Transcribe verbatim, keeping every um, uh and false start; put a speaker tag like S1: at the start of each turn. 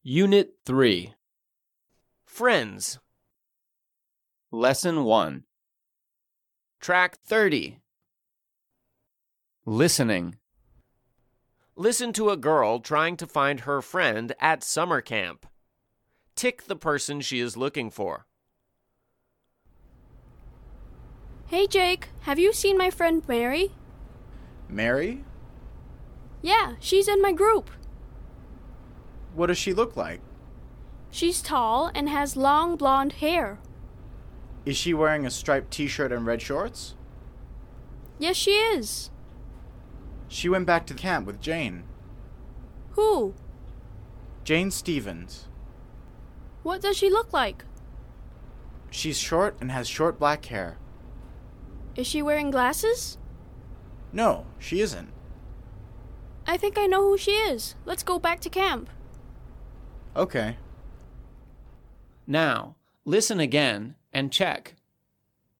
S1: Unit three.
S2: Friends.
S1: Lesson one.
S2: Track thirty.
S1: Listening.
S2: Listen to a girl trying to find her friend at summer camp. Tick the person she is looking for.
S3: Hey Jake, have you seen my friend Mary?
S4: Mary?
S3: Yeah, she's in my group.
S4: What does she look like?
S3: She's tall and has long blonde hair.
S4: Is she wearing a striped t-shirt and red shorts?
S3: Yes, she is.
S4: She went back to camp with Jane.
S3: Who?
S4: Jane Stevens.
S3: What does she look like?
S4: She's short and has short black hair.
S3: Is she wearing glasses?
S4: No, she isn't.
S3: I think I know who she is. Let's go back to camp.
S4: Okay.
S1: Now, listen again and check.